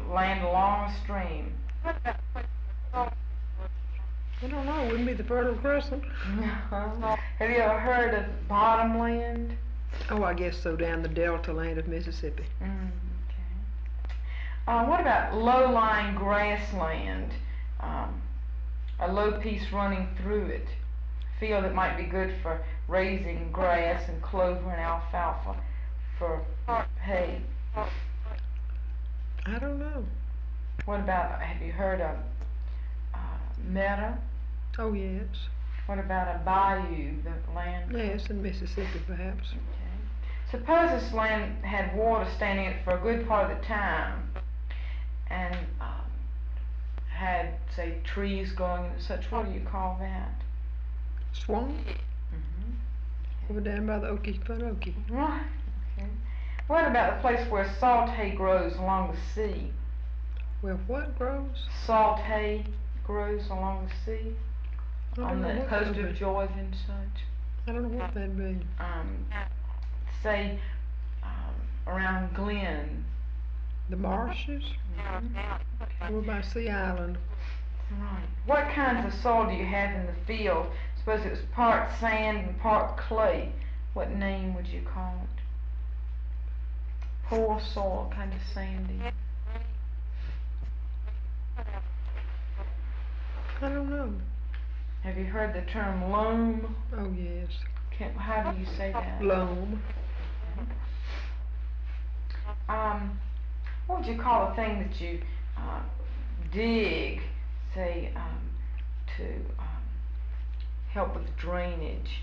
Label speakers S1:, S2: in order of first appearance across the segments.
S1: land along a stream.
S2: I don't know, wouldn't be the Fertile Crescent.
S1: Have you ever heard of bottomland?
S2: Oh, I guess so, down the delta land of Mississippi.
S1: Okay. What about low-lying grassland? A low piece running through it. Field that might be good for raising grass and clover and alfalfa for hay.
S2: I don't know.
S1: What about, have you heard of meadow?
S2: Oh, yes.
S1: What about a bayou, the land?
S2: Yes, in Mississippi, perhaps.
S1: Okay. Suppose this land had water standing in it for a good part of the time, and had, say, trees growing and such. What do you call that?
S2: Swamp? Over down by the Okefenokee.
S1: Right. Okay. What about the place where salt hay grows along the sea?
S2: Well, what grows?
S1: Salt hay grows along the sea, on the coast of Georgia and such.
S2: I don't know what that'd be.
S1: Say, around Glen.
S2: The marshes?
S1: Okay.
S2: Over by Sea Island.
S1: Right. What kinds of soil do you have in the field? Suppose it was part sand and part clay. What name would you call it? Poor soil, kind of sandy.
S2: I don't know.
S1: Have you heard the term loam?
S2: Oh, yes.
S1: How do you say that?
S2: Loam.
S1: What would you call a thing that you dig, say, to help with drainage?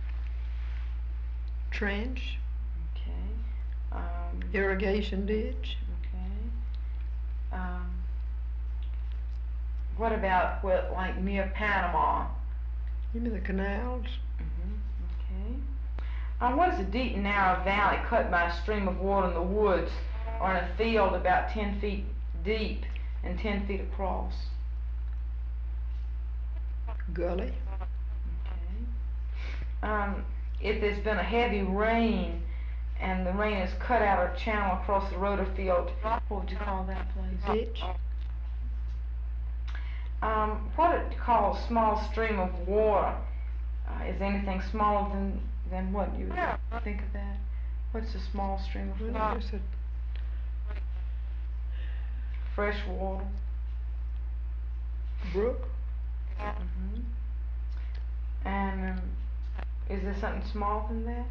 S2: Trench.
S1: Okay.
S2: Irrigation ditch.
S1: Okay. What about like near Panama?
S2: You mean the canals?
S1: Okay. What is a deep and narrow valley cut by a stream of water in the woods or in a field about 10 feet deep and 10 feet across?
S2: Gully.
S1: Okay. If there's been a heavy rain and the rain has cut out a channel across the road or field, what would you call that place?
S2: Ditch.
S1: What would you call a small stream of water? Is anything smaller than what you would think of that? What's a small stream of water?
S2: Well, just a
S1: Fresh water.
S2: brook.
S1: And is there something smaller than that?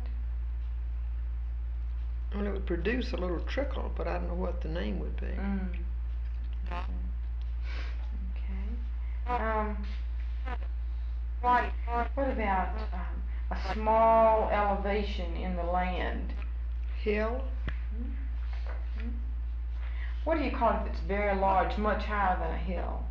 S2: Well, it would produce a little trickle, but I don't know what the name would be.
S1: Okay. What about a small elevation in the land?
S2: Hill.
S1: What do you call it if it's very large, much higher than a hill?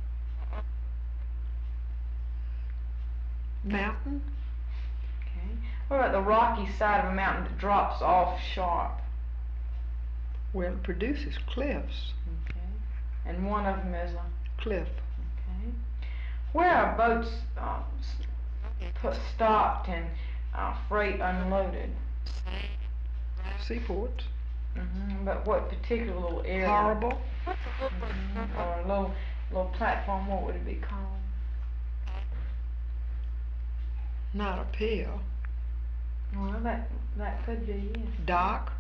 S2: Mountain.
S1: Okay. What about the rocky side of a mountain that drops off sharp?
S2: Well, it produces cliffs.
S1: Okay. And one of them is a
S2: Cliff.
S1: okay. Where are boats stopped and freight unloaded?
S2: Seaport.
S1: But what particular little area?
S2: Horrible.
S1: Or a little platform, what would it be called?
S2: Not a pier.
S1: Well, that could be, yes.
S2: Dock.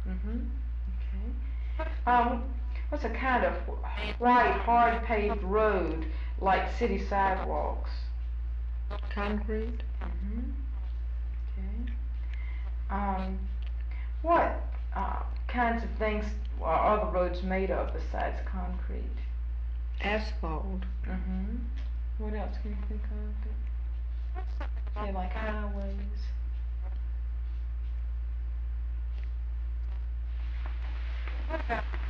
S1: Okay. What's a kind of white, hard paved road like city sidewalks?
S2: Concrete.
S1: Okay. What kinds of things are other roads made of besides concrete?
S2: Asphalt.
S1: What else can you think of? Say like highways. What about